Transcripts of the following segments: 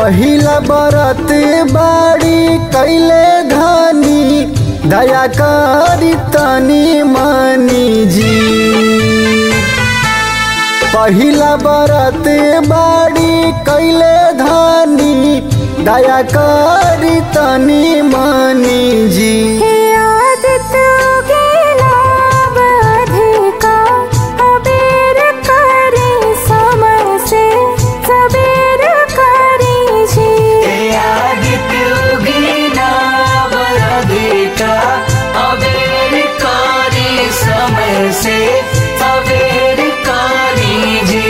पहिला बरत बाड़ी कैले धानी दया करी तनी मनी जी। पहिला बरत बाड़ी कैले धानी दया करी तनी मनी जी। से सवेर कारी जी।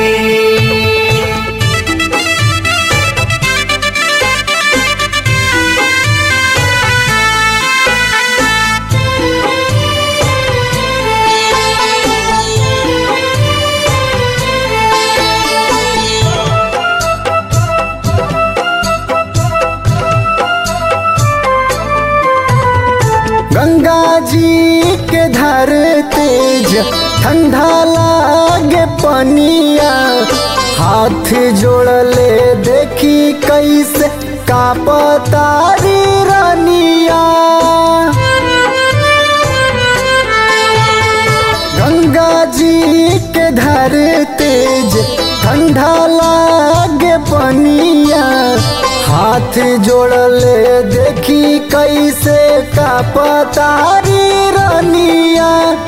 गंगा जी के धार तेज ठंडा लागे पनिया, हाथ जोड़ले देखी कैसे कांपतारी रानिया। गंगा जी के धार तेज ठंडा लागे पनिया, हाथ जोड़ले देखी कैसे कांपतारी रानिया,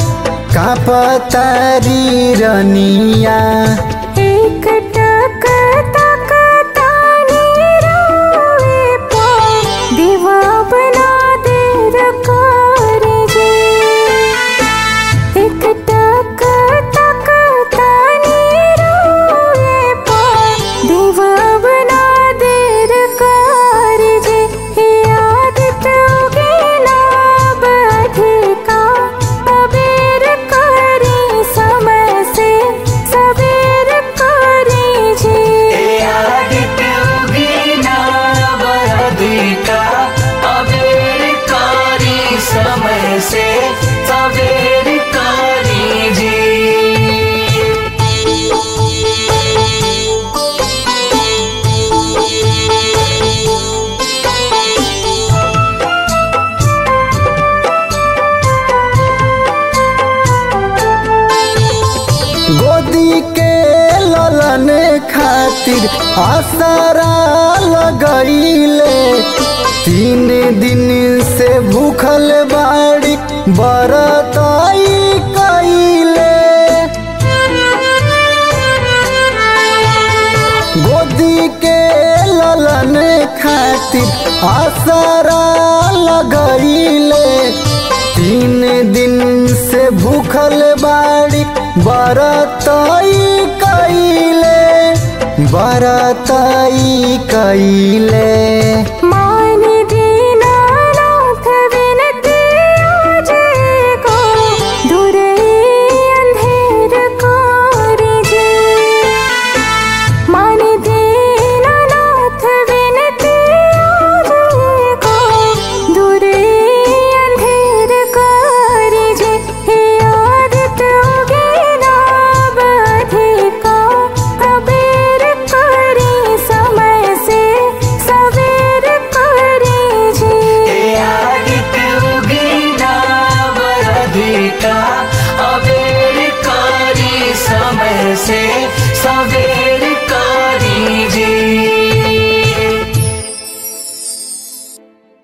कांपतारी रानिया। एक टक तक तानी रोए पा दीवा बना दे रकार जी। एक टक तक तानी रोए पा दीवा बना दे रकार जी। याद तो गेला बधिका अबेर करी समय से सवेर करी जी। याद तो गेला बधिका अबेर करी समय से सवेर करी जी। गोदी के ललन खातिर आसरा लगैले, 3 दिन से भूखल बाड़ी बरताई कैले। गोदी के ललन खातिर आसरा लगैले, 3 दिन से भूखल बाड़ी बरताई कैले, बरताई कैले। मान दीना नाथ विनती आजे को दूरे अंधेर कारी जी। मान दीना नाथ विनती आजे को दूरे अंधेर कारी जी। याद तो गेला बधिका अबेर करी समय से सवेर करी जी। याद तो गेला बधिका अबेर करी समय से सवेर